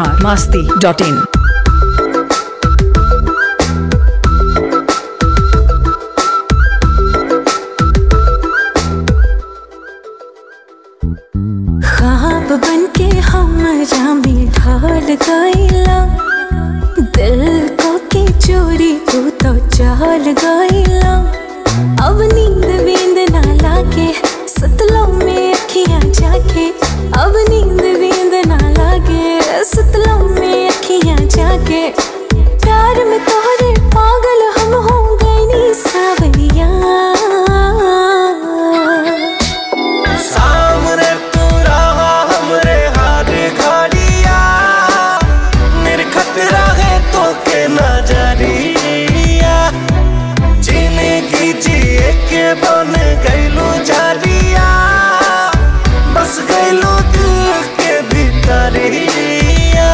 biharmasti.in। ख्वाब बनके हमरा में ढल गइला, दिल को के चोरी तू तो चल गइला। अब नींद वींद ना लागे सुतलों में अखियां जाके, अब नींद वींद ना लागे सुतलों में अखियां जाके। प्यार में तोहरे पागल हम हो गए नी सावरिया। बन गइलो जारिया, बस गइलो दिल के भीतरिया।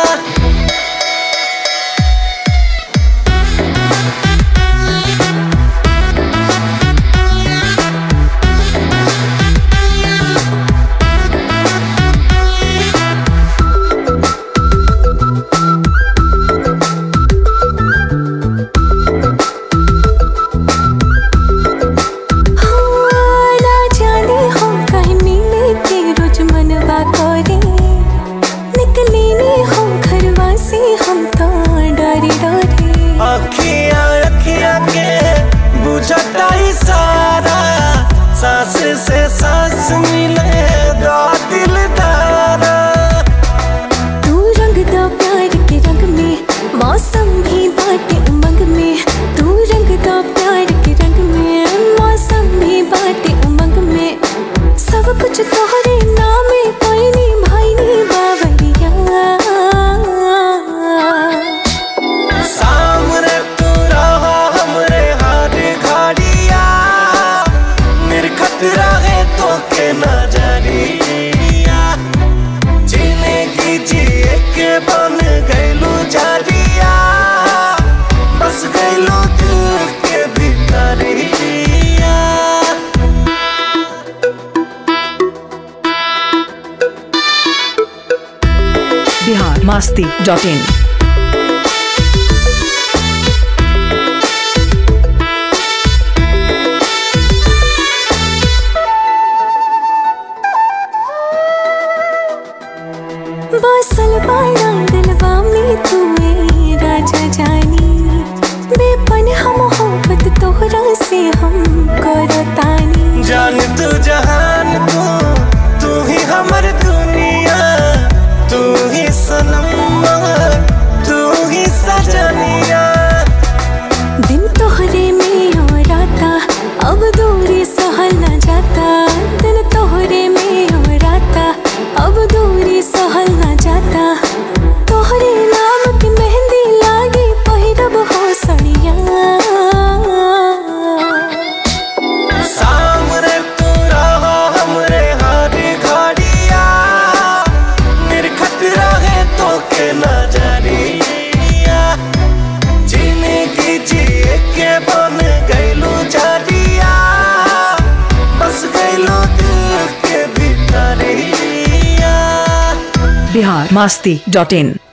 सांस से सांस मिले दो दिलदारा। तू रंग दो प्यार के रंग में, मौसम भी बाटे उमंग में। तू रंग दो प्यार के रंग में, मौसम भी बाटे उमंग में। सब कुछ तोहरे नामे कोई नी भाई नी बावरिया। सामने तू रहा हमरे हर घड़िया, खतरा है तो के नजरिया। जिंदगी जिए के बन गइलो जारिया, बस गइलो दिल के भीतरिया। biharmasti.in। बसल बाड़ा दिलवा में तू राजा जानी, बेपन हम मोहब्बत तोहरा से हम करतानी। जान तू जहान तू ही हमर दुनिया, तू ही सनम तू ही सजनिया। दिन तोहरे में और आता, अब दूरी सहल न जाता। दिन तोहरे में और आता, अब दूरी सहल न जाता। तोहरे नाम की मेहंदी लागी पहिरब हो सड़िया। सामने तू रहा हमरे हर घड़िया, मेरे खतरा है तो के नजरिया। जिंदगी जिए के बन गइलो जारिया, बस गइलो दिल के भीतरिया। biharmasti.in।